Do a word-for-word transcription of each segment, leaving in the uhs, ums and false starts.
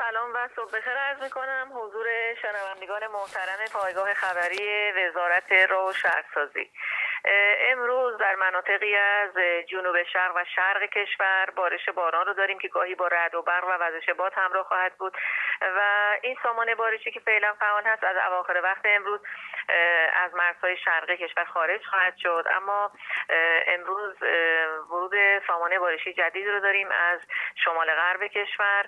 سلام و صبح بخیر عرض می‌کنم حضور شنوندگان محترم پایگاه خبری وزارت راه و شهرسازی. امروز در مناطقی از جنوب شرق و شرق کشور بارش باران رو داریم که گاهی با رعد و برق و وزش باد همراه خواهد بود و این سامان بارشی که فعلا فعال هست از اواخر وقت امروز از مرزهای شرقی کشور خارج خواهد شد، اما امروز ورود سامان بارشی جدید رو داریم از شمال غرب کشور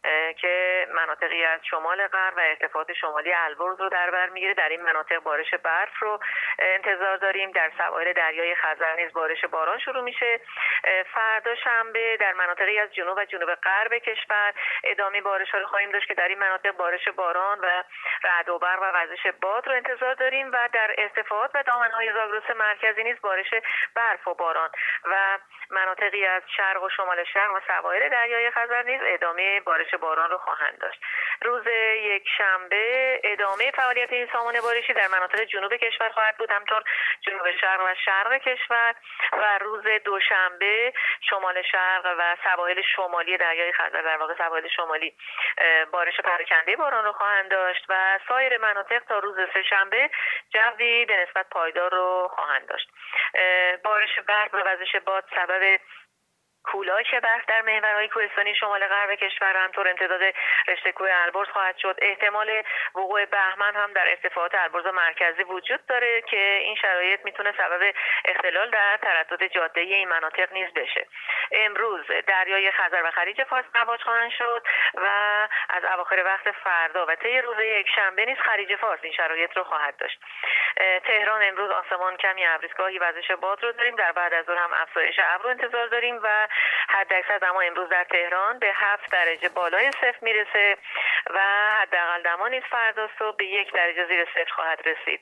که مناطقی از شمال غرب و ارتفاعات شمالی البرز رو در بر میگیره. در این مناطق بارش برف رو انتظار داریم. در سواحل دریای خزر نیز بارش باران شروع میشه. فردا شنبه در مناطقی از جنوب و جنوب غرب کشور ادامه بارش ها رو خواهیم داشت که در این مناطق بارش باران و رعد و برق و وزش باد رو انتظار داریم و در ارتفاعات و دامنهای زاگرس مرکزی نیز بارش برف و باران و مناطقی از شرق و شمال شرق و سواحل دریای خزر نیز ادامه بارش باران رو خواهند داشت. روز یک شنبه ادامه فعالیت این سامان بارشی در مناطق جنوب کشور خواهد بود، همطور جنوب شرق و شرق کشور، و روز دوشنبه شمال شرق و سواحل شمالی دریای خزر، در واقع سواحل شمالی، بارش پراکنده باران رو خواهند داشت و سایر مناطق تا روز سه شنبه جوی به نسبت پایدار رو خواهند داشت. بارش برف و وزش باد سبب کولاک برف در محورهای کوهستانی شمال غرب کشور همطور امتداد رشته کوه البرز خواهد شد. احتمال وقوع بهمن هم در ارتفاعات البرز مرکزی وجود داره که این شرایط میتونه سبب اختلال در تردد جاده این مناطق نیز بشه. امروز دریای خزر و خلیج فارس مواج خواهند شد و از اواخر وقت فردا و طی روز یک شنبه نیز خلیج فارس این شرایط رو خواهد داشت. تهران امروز آسمان کمی ابریزگاهی وزش باد رو داریم. در بعد از ظهر هم افزایش ابر رو انتظار داریم و حداکثر دما امروز در تهران به هفت درجه بالای صفر میرسه و حداقل دما نیز فردا صبح به یک درجه زیر صفر خواهد رسید.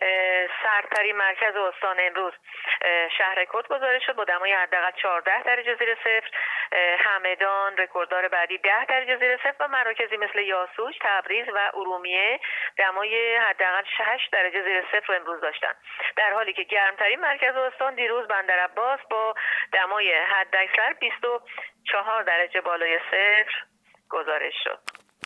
سردترین مرکز استان امروز شهر کد گزارش شد با دمای حداقل چهارده درجه زیر صفر. همدان رکورددار بعدی ده درجه زیر صفر و مراکزی مثل یاسوج، تبریز و ارومیه دمای حداقل هشت درجه زیر صفر امروز داشتن، در حالی که گرمترین مرکز استان دیروز بندرعباس با دمای حداکثر بیست و چهار درجه بالای صفر گزارش شد.